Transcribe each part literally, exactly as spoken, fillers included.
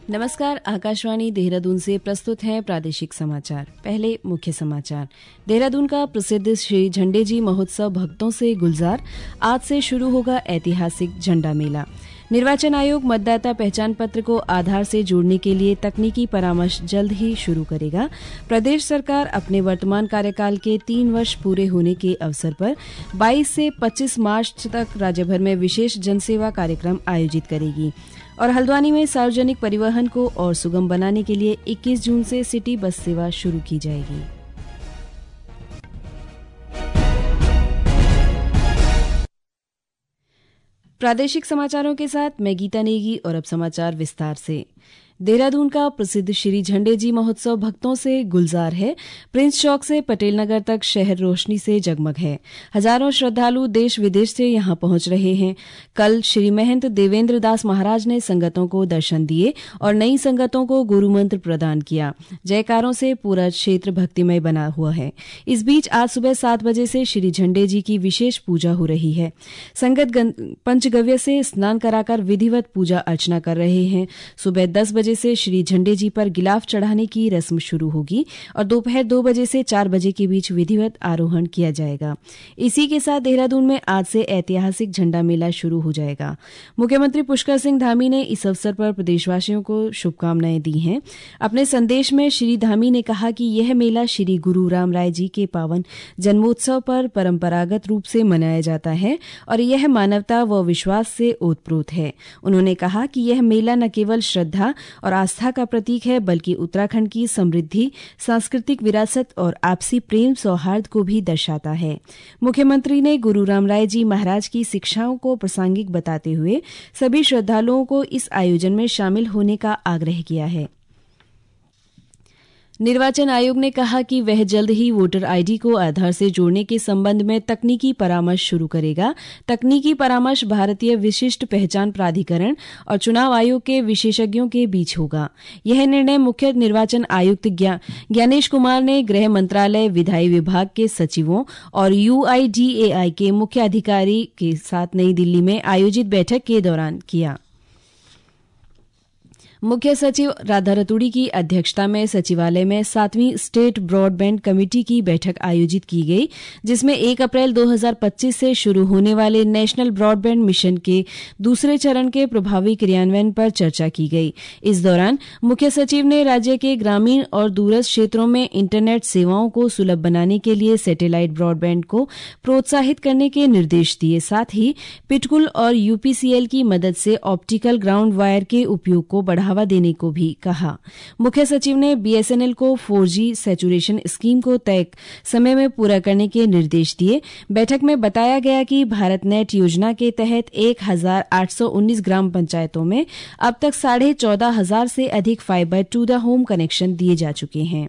नमस्कार, आकाशवाणी देहरादून से प्रस्तुत हैं प्रादेशिक समाचार। पहले मुख्य समाचार। देहरादून का प्रसिद्ध श्री झंडेजी महोत्सव भक्तों से गुलजार। आज से शुरू होगा ऐतिहासिक झंडा मेला। निर्वाचन आयोग मतदाता पहचान पत्र को आधार से जोड़ने के लिए तकनीकी परामर्श जल्द ही शुरू करेगा। प्रदेश सरकार अपने वर्तमान कार्यकाल के तीन वर्ष पूरे होने के अवसर पर बाईस से पच्चीस मार्च तक राज्यभर में विशेष जनसेवा कार्यक्रम आयोजित करेगी। और हल्द्वानी में सार्वजनिक परिवहन को और सुगम बनाने के लिए इक्कीस जून से सिटी बस सेवा शुरू की जाएगी। प्रादेशिक समाचारों के साथ मैं गीता नेगी और अब समाचार विस्तार से। देहरादून का प्रसिद्ध श्री झंडेजी महोत्सव भक्तों से गुलजार है। प्रिंस चौक से पटेल नगर तक शहर रोशनी से जगमग है। हजारों श्रद्धालु देश विदेश से यहां पहुंच रहे हैं। कल श्री महंत देवेंद्र दास महाराज ने संगतों को दर्शन दिए और नई संगतों को गुरु मंत्र प्रदान किया। जयकारों से पूरा क्षेत्र भक्तिमय बना हुआ है। इस बीच आज सुबह सात बजे से श्री झंडेजी की विशेष पूजा हो रही है। संगत पंचगव्य से स्नान कराकर विधिवत पूजा अर्चना कर रहे हैं। सुबह दस बजे से श्री झंडेजी पर गिलाफ चढ़ाने की रस्म शुरू होगी और दोपहर दो बजे से चार बजे के बीच विधिवत आरोहण किया जाएगा। इसी के साथ देहरादून में आज से ऐतिहासिक झंडा मेला शुरू हो जाएगा। मुख्यमंत्री पुष्कर सिंह धामी ने इस अवसर पर प्रदेशवासियों को शुभकामनाएं दी हैं। अपने संदेश में श्री धामी ने कहा कि यह मेला श्री गुरु राम राय जी के पावन जन्मोत्सव पर परंपरागत रूप से मनाया जाता है और यह मानवता व विश्वास से ओतप्रोत है। उन्होंने कहा कि यह मेला न केवल श्रद्धा और आस्था का प्रतीक है बल्कि उत्तराखंड की समृद्धि, सांस्कृतिक विरासत और आपसी प्रेम सौहार्द को भी दर्शाता है। मुख्यमंत्री ने गुरु राम राय जी महाराज की शिक्षाओं को प्रासंगिक बताते हुए सभी श्रद्धालुओं को इस आयोजन में शामिल होने का आग्रह किया है। निर्वाचन आयोग ने कहा कि वह जल्द ही वोटर आईडी को आधार से जोड़ने के संबंध में तकनीकी परामर्श शुरू करेगा। तकनीकी परामर्श भारतीय विशिष्ट पहचान प्राधिकरण और चुनाव आयोग के विशेषज्ञों के बीच होगा। यह निर्णय मुख्य निर्वाचन आयुक्त ज्ञानेश कुमार ने गृह मंत्रालय, विधायी विभाग के सचिवों और यूआईडीएआई के मुख्य अधिकारी के साथ नई दिल्ली में आयोजित बैठक के दौरान किया। मुख्य सचिव राधा रतूड़ी की अध्यक्षता में सचिवालय में सातवीं स्टेट ब्रॉडबैंड कमेटी की बैठक आयोजित की गई, जिसमें एक अप्रैल दो हज़ार पच्चीस से शुरू होने वाले नेशनल ब्रॉडबैंड मिशन के दूसरे चरण के प्रभावी क्रियान्वयन पर चर्चा की गई। इस दौरान मुख्य सचिव ने राज्य के ग्रामीण और दूरस्थ क्षेत्रों में इंटरनेट सेवाओं को सुलभ बनाने के लिए सैटेलाइट ब्रॉडबैंड को प्रोत्साहित करने के निर्देश दिए। साथ ही पिटकुल और यूपीसीएल की मदद से ऑप्टिकल ग्राउंड वायर के उपयोग को बढ़ा बढ़ावा देने को भी कहा। मुख्य सचिव ने बीएसएनएल को फोर जी सैचुरेशन स्कीम को तय समय में पूरा करने के निर्देश दिए। बैठक में बताया गया कि भारत नेट योजना के तहत एक हजार आठ सौ उन्नीस ग्राम पंचायतों में अब तक साढ़े चौदह हजार से अधिक fibre to the home connection दिए जा चुके हैं।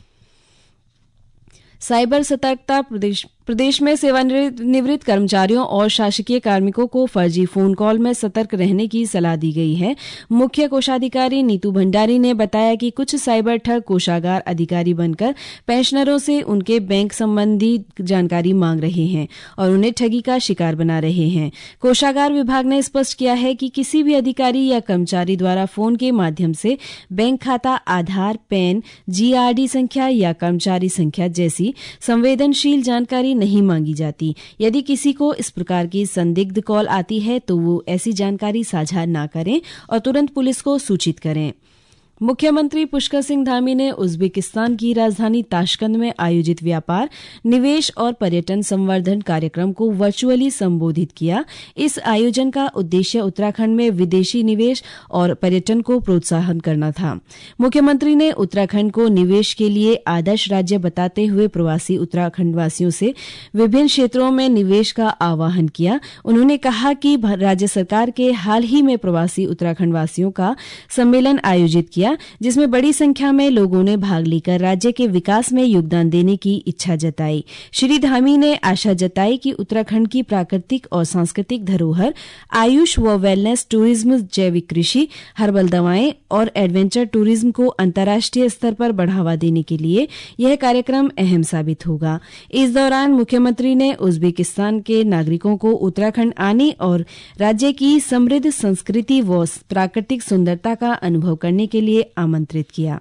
साइबर सतर्कता प्रदेश प्रदेश में सेवानिवृत्त कर्मचारियों और शासकीय कार्मिकों को फर्जी फोन कॉल में सतर्क रहने की सलाह दी गई है। मुख्य कोषाधिकारी नीतू भंडारी ने बताया कि कुछ साइबर ठग कोषागार अधिकारी बनकर पेंशनरों से उनके बैंक संबंधी जानकारी मांग रहे हैं और उन्हें ठगी का शिकार बना रहे हैं। कोषागार विभाग ने स्पष्ट किया है कि किसी भी अधिकारी या कर्मचारी द्वारा फोन के माध्यम से बैंक खाता, आधार, पैन, जीआरडी संख्या या कर्मचारी संख्या जैसी संवेदनशील जानकारी नहीं मांगी जाती। यदि किसी को इस प्रकार की संदिग्ध कॉल आती है तो वो ऐसी जानकारी साझा ना करें और तुरंत पुलिस को सूचित करें। मुख्यमंत्री पुष्कर सिंह धामी ने उज्बेकिस्तान की राजधानी ताशकंद में आयोजित व्यापार, निवेश और पर्यटन संवर्धन कार्यक्रम को वर्चुअली संबोधित किया। इस आयोजन का उद्देश्य उत्तराखंड में विदेशी निवेश और पर्यटन को प्रोत्साहन करना था। मुख्यमंत्री ने उत्तराखंड को निवेश के लिए आदर्श राज्य बताते हुए प्रवासी उत्तराखंडवासियों से विभिन्न क्षेत्रों में निवेश का आह्वान किया। उन्होंने कहा कि राज्य सरकार के हाल ही में प्रवासी उत्तराखंडवासियों का सम्मेलन आयोजित किया, किया, जिसमें बड़ी संख्या में लोगों ने भाग लेकर राज्य के विकास में योगदान देने की इच्छा जताई। श्री धामी ने आशा जताई कि उत्तराखंड की प्राकृतिक और सांस्कृतिक धरोहर, आयुष व वेलनेस टूरिज्म, जैविक कृषि, हर्बल दवाएं और एडवेंचर टूरिज्म को अंतर्राष्ट्रीय स्तर पर बढ़ावा देने के लिए यह कार्यक्रम अहम साबित होगा। इस दौरान मुख्यमंत्री ने उज्बेकिस्तान के नागरिकों को उत्तराखंड आने और राज्य की समृद्ध संस्कृति व प्राकृतिक सुंदरता का अनुभव करने के लिए आमंत्रित किया।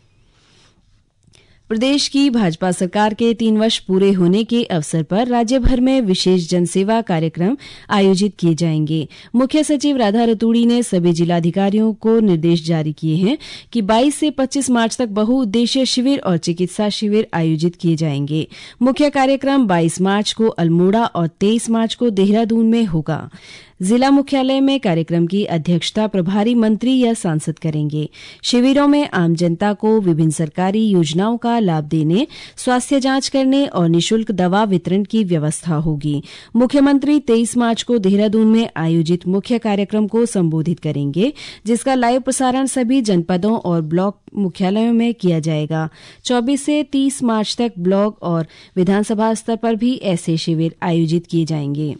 प्रदेश की भाजपा सरकार के तीन वर्ष पूरे होने के अवसर पर राज्य भर में विशेष जनसेवा कार्यक्रम आयोजित किए जाएंगे। मुख्य सचिव राधा रतूड़ी ने सभी जिलाधिकारियों को निर्देश जारी किए हैं कि बाईस से पच्चीस मार्च तक बहुउद्देशीय शिविर और चिकित्सा शिविर आयोजित किए जाएंगे। मुख्य कार्यक्रम बाईस मार्च को अल्मोड़ा और तेईस मार्च को देहरादून में होगा। जिला मुख्यालय में कार्यक्रम की अध्यक्षता प्रभारी मंत्री या सांसद करेंगे। शिविरों में आम जनता को विभिन्न सरकारी योजनाओं का लाभ देने, स्वास्थ्य जांच करने और निशुल्क दवा वितरण की व्यवस्था होगी। मुख्यमंत्री तेईस मार्च को देहरादून में आयोजित मुख्य कार्यक्रम को संबोधित करेंगे, जिसका लाइव प्रसारण सभी जनपदों और ब्लॉक मुख्यालयों में किया जाएगा। चौबीस से तीस मार्च तक ब्लॉक और विधानसभा स्तर पर भी ऐसे शिविर आयोजित किए जाएंगे।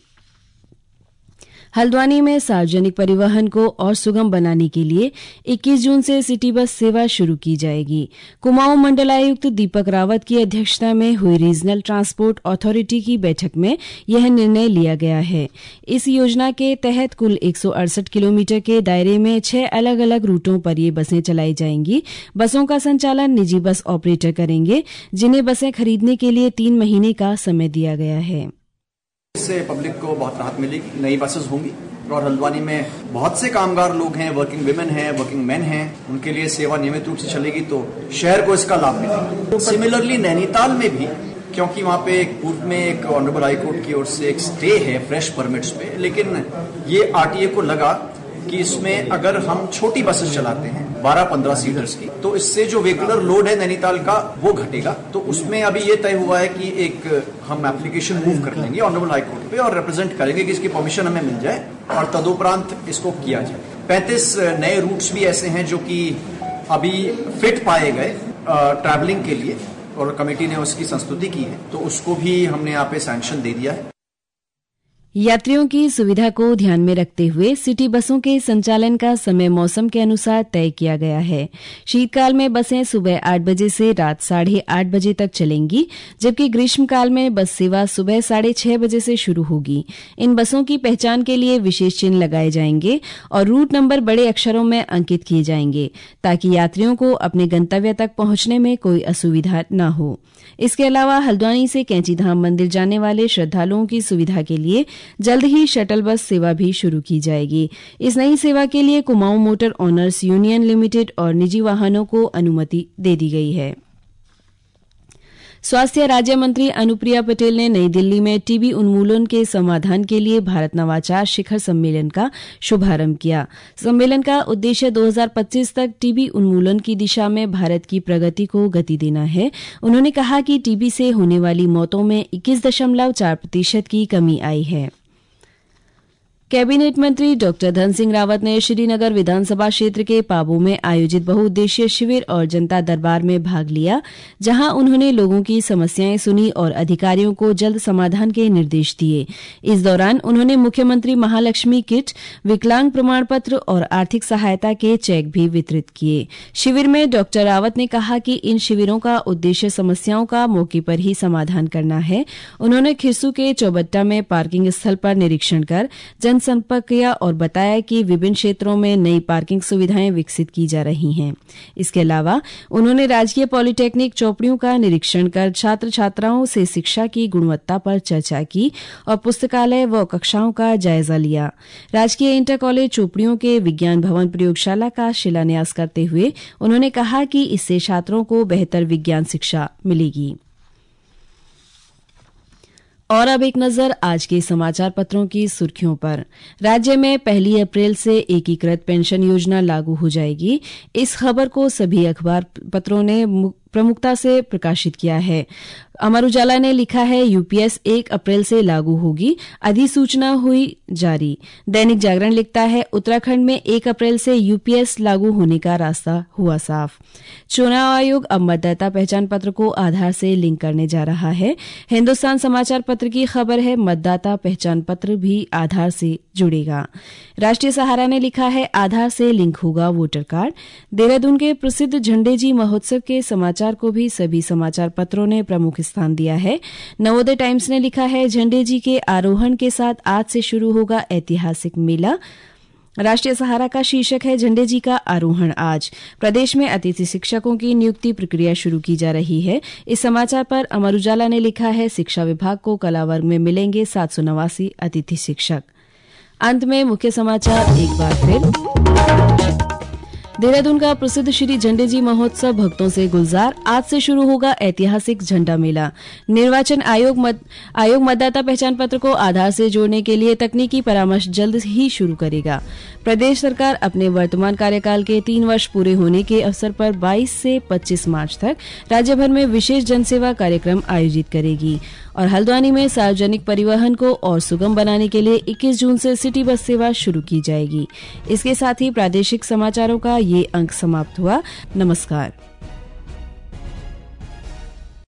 हल्द्वानी में सार्वजनिक परिवहन को और सुगम बनाने के लिए इक्कीस जून से सिटी बस सेवा शुरू की जाएगी। कुमाऊं मंडलायुक्त दीपक रावत की अध्यक्षता में हुई रीजनल ट्रांसपोर्ट अथॉरिटी की बैठक में यह निर्णय लिया गया है। इस योजना के तहत कुल एक सौ अड़सठ किलोमीटर के दायरे में छह अलग अलग रूटों पर ये बसें चलाई जाएंगी। बसों का संचालन निजी बस ऑपरेटर करेंगे, जिन्हें बसें खरीदने के लिए तीन महीने का समय दिया गया है। इससे पब्लिक को बहुत राहत मिलेगी। नई बसेस होंगी और हल्द्वानी में बहुत से कामगार लोग हैं, वर्किंग विमेन हैं, वर्किंग मेन हैं, उनके लिए सेवा नियमित रूप से चलेगी तो शहर को इसका लाभ मिलेगा। सिमिलरली नैनीताल में भी, क्योंकि वहाँ पे एक पूर्व में एक ऑनरेबल हाईकोर्ट की ओर से एक स्टे है फ्रेश परमिट्स पे, लेकिन ये आरटीए को लगा कि इसमें अगर हम छोटी बसेस चलाते हैं बारह पंद्रह सीटर्स की, तो इससे जो वेहिकुलर लोड है नैनीताल का वो घटेगा। तो उसमें अभी ये तय हुआ है कि एक हम एप्लीकेशन मूव कर लेंगे ऑनरेबल हाईकोर्ट पे और रिप्रेजेंट करेंगे कि इसकी परमिशन हमें मिल जाए और तदुपरांत इसको किया जाए। पैंतीस नए रूट्स भी ऐसे हैं जो कि अभी फिट पाए गए ट्रैवलिंग के लिए और कमेटी ने उसकी संस्तुति की है, तो उसको भी हमने यहाँ पे सैंक्शन दे दिया है। यात्रियों की सुविधा को ध्यान में रखते हुए सिटी बसों के संचालन का समय मौसम के अनुसार तय किया गया है। शीतकाल में बसें सुबह आठ बजे से रात साढ़े आठ बजे तक चलेंगी, जबकि ग्रीष्मकाल में बस सेवा सुबह साढ़े छह बजे से शुरू होगी। इन बसों की पहचान के लिए विशेष चिन्ह लगाए जाएंगे और रूट नंबर बड़े अक्षरों में अंकित किए जाएंगे, ताकि यात्रियों को अपने गंतव्य तक पहुंचने में कोई असुविधा न हो। इसके अलावा हल्द्वानी से कैंचीधाम मंदिर जाने वाले श्रद्धालुओं की सुविधा के लिए जल्द ही शटल बस सेवा भी शुरू की जाएगी। इस नई सेवा के लिए Kumaon motor owners union limited और निजी वाहनों को अनुमति दे दी गई है। स्वास्थ्य राज्य मंत्री अनुप्रिया पटेल ने नई दिल्ली में टीबी उन्मूलन के समाधान के लिए भारत नवाचार शिखर सम्मेलन का शुभारंभ किया। सम्मेलन का उद्देश्य दो हज़ार पच्चीस तक टीबी उन्मूलन की दिशा में भारत की प्रगति को गति देना है। उन्होंने कहा कि टीबी से होने वाली मौतों में इक्कीस दशमलव चार प्रतिशत की कमी आई है। कैबिनेट मंत्री डॉक्टर धन सिंह रावत ने श्रीनगर विधानसभा क्षेत्र के पाबौ में आयोजित बहुउद्देशीय शिविर और जनता दरबार में भाग लिया, जहां उन्होंने लोगों की समस्याएं सुनी और अधिकारियों को जल्द समाधान के निर्देश दिए। इस दौरान उन्होंने मुख्यमंत्री महालक्ष्मी किट, विकलांग प्रमाण पत्र और आर्थिक सहायता के चेक भी वितरित किए। शिविर में डॉक्टर रावत ने कहा कि इन शिविरों का उद्देश्य समस्याओं का मौके पर ही समाधान करना है। उन्होंने खिरसू के चौबट्टा में पार्किंग स्थल पर निरीक्षण कर जन संपर्क किया और बताया कि विभिन्न क्षेत्रों में नई पार्किंग सुविधाएं विकसित की जा रही हैं। इसके अलावा उन्होंने राजकीय पॉलिटेक्निक चौपड़ियों का निरीक्षण कर छात्र छात्राओं से शिक्षा की गुणवत्ता पर चर्चा की और पुस्तकालय व कक्षाओं का जायजा लिया। राजकीय इंटर कॉलेज चौपड़ियों के विज्ञान भवन प्रयोगशाला का शिलान्यास करते हुए उन्होंने कहा कि इससे छात्रों को बेहतर विज्ञान शिक्षा मिलेगी। और अब एक नजर आज के समाचार पत्रों की सुर्खियों पर। राज्य में पहली अप्रैल से एकीकृत पेंशन योजना लागू हो जाएगी। इस खबर को सभी अखबार पत्रों ने प्रमुखता से प्रकाशित किया है। अमर उजाला ने लिखा है यूपीएस एक अप्रैल से लागू होगी, अधिसूचना हुई जारी। दैनिक जागरण लिखता है उत्तराखंड में एक अप्रैल से यूपीएस लागू होने का रास्ता हुआ साफ। चुनाव आयोग अब मतदाता पहचान पत्र को आधार से लिंक करने जा रहा है। हिंदुस्तान समाचार पत्र की खबर है मतदाता पहचान पत्र भी आधार से जुड़ेगा। राष्ट्रीय सहारा ने लिखा है आधार से लिंक होगा वोटर कार्ड। देहरादून के प्रसिद्ध झंडेजी महोत्सव के समाचार को भी सभी समाचार पत्रों ने प्रमुख स्थान दिया है। नवोदय टाइम्स ने लिखा है झंडेजी के आरोहण के साथ आज से शुरू होगा ऐतिहासिक मेला। राष्ट्रीय सहारा का शीर्षक है झंडेजी का आरोहण आज। प्रदेश में अतिथि शिक्षकों की नियुक्ति प्रक्रिया शुरू की जा रही है। इस समाचार पर अमर उजाला ने लिखा है शिक्षा विभाग को कला वर्ग में मिलेंगे सात सौ नवासी अतिथि शिक्षक। अंत में मुख्य समाचार एक बार फिर। देहरादून का प्रसिद्ध श्री झंडेजी महोत्सव भक्तों से गुलजार। आज से शुरू होगा ऐतिहासिक झंडा मेला। निर्वाचन आयोग मत, आयोग मतदाता पहचान पत्र को आधार से जोड़ने के लिए तकनीकी परामर्श जल्द ही शुरू करेगा। प्रदेश सरकार अपने वर्तमान कार्यकाल के तीन वर्ष पूरे होने के अवसर पर बाईस से पच्चीस मार्च तक राज्य भर में विशेष जनसेवा कार्यक्रम आयोजित करेगी। और हल्द्वानी में सार्वजनिक परिवहन को और सुगम बनाने के लिए इक्कीस जून से सिटी बस सेवा शुरू की जाएगी। इसके साथ ही प्रादेशिक समाचारों का ये अंक समाप्त हुआ। नमस्कार।